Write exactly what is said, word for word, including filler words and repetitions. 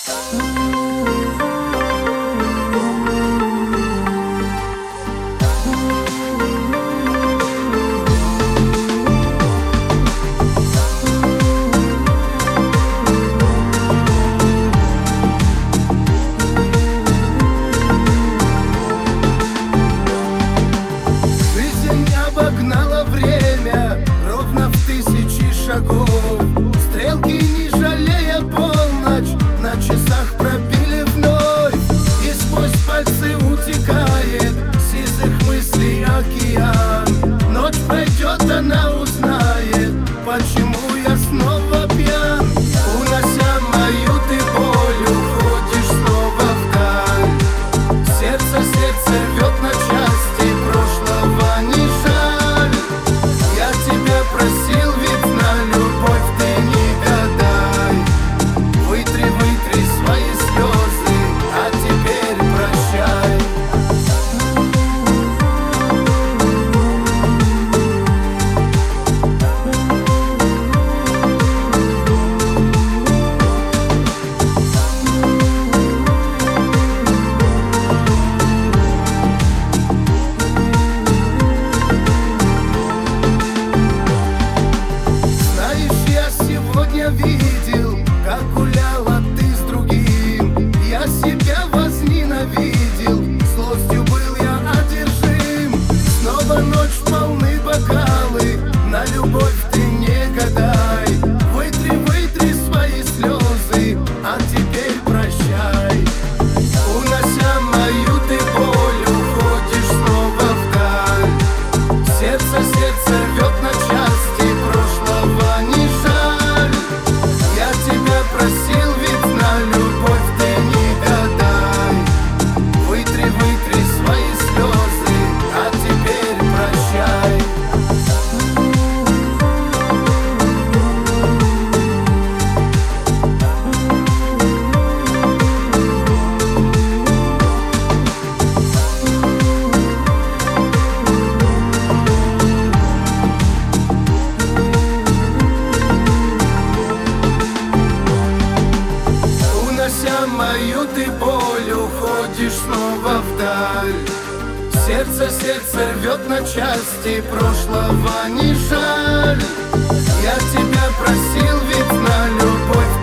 Обогнала время ровно в тысячи шагов. Стрелки, не жалея, полночь на часах пробили вновь. И сквозь пальцы утекает сизых мыслей океан. Ночь пройдет, она узнает, почему я снова пьян. Унося мою ты боль, уходишь снова вдаль. Сердце, сердце рвет на части, прошлого не жаль. Я тебя просил, ведь на любовь ты не гадай. Вытри, вытри свои слезы, а теперь прощай. Видел, как гуляла ты с другим. Я себя возненавидел, злостью был я одержим. Снова ночь, полны бокалы, на любовь ты не гадай. Вытри, вытри свои слезы, а теперь прощай. Унося мою ты боль, уходишь снова вдаль. Сердце, сердце рвет на части, прошлого не жаль. Я тебя просил, ведь на любовь ты не гадай. Вытри, вытри свои слезы, а теперь прощай. Унося мою ты боль, уходишь снова вдаль. Сердце, сердце рвет на части, прошлого не жаль. Я тебя просил, ведь на любовь